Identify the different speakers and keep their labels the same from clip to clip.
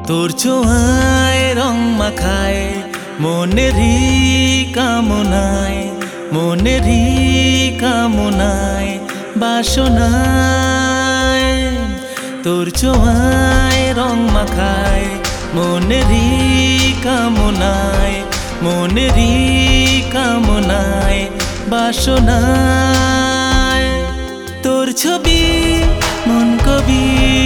Speaker 1: তোর ছোঁয়ায় রং মাখায় মনেরই কামনায়, মনেরই কামনায় বাসনায়। তোর ছোঁয়ায় রং মাখায় মনেরই কামনায়, মনেরই কামনায় বাসনায়। তোর ছবি মন কবি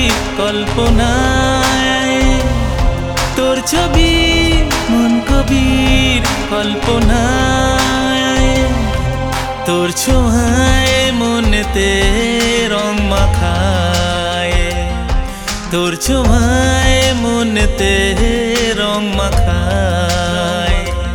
Speaker 1: কল্পনায়, তোর ছবি মন কবির কল্পনায়। তোর ছোঁয়ায় মনেতে রং মাখায়, তোর ছোঁয়ায় মনেতে রং মাখায়।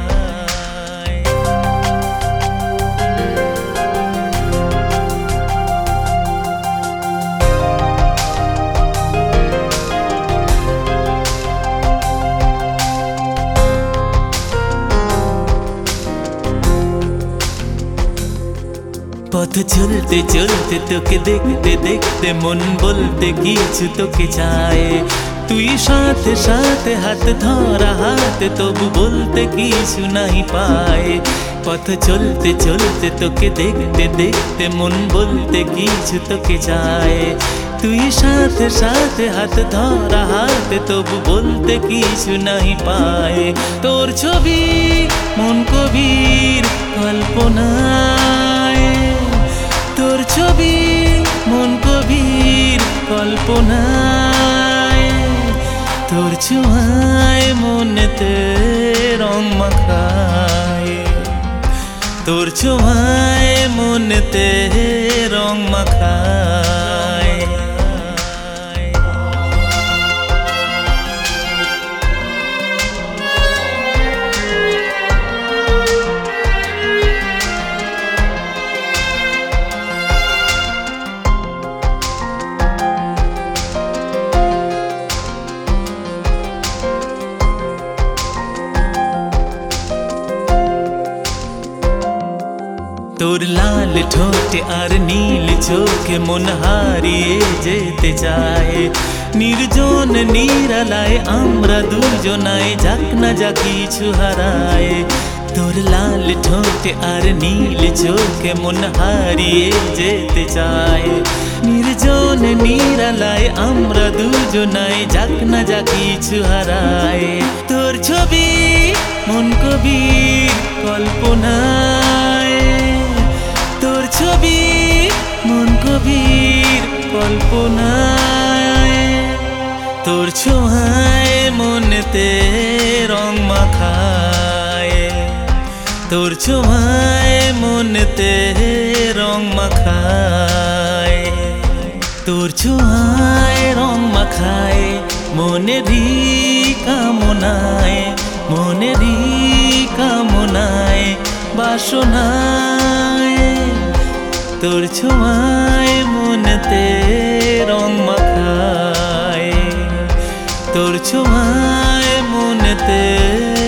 Speaker 1: পথ চলতে চলতে তোকে দেখতে দেখতে মন বলতে কিছু তোকে চায়। তুই সাথে সাথে হাত ধরা হাতে তবু বলতে কিছু নাই পায়। পথ চলতে চলতে তোকে দেখতে দেখতে মন বলতে কিছু তোকে চায়। তুই সাথে সাথে হাত ধরা হাতে তবু বলতে কিছু নাই পায়। তোর ছবি মন কবির কল্পনায়, তোর ছবি মন কবির কল্পনায়। তোর ছোঁয়ায় মনেতে রং মাখায়, তোর ছোঁয়ায় মনেতে রং মাখায়। তোর লাল ঠোঁটে আর নীল চোখে মন হারিয়ে যেতে চায়। নির্জন নিরালায় আমরা দুজনায় যাক না যা কিছু হারায়। তোর লাল ঠোঁটে আর নীল চোখে মন হারিয়ে যেতে চায়। নির্জন নিরালায় আমরা দুজনায় যাক না যা কিছু হারায়। তোর ছবি মন কবির কল্পনায়, তোর ছবি মন কবির কল্পনায়। তোর ছোঁয়ায় মনেতে রং মাখায়, তোর ছোঁয়ায় মনেতে রং মাখায়। তোর ছোঁয়ায় রং মাখায় মনেরই কামনায়, মনেরই কামনায় বাসনায়। তোর ছোঁয়ায় মনেতে রং মাখায়, তোর ছোঁয়ায় মনেতে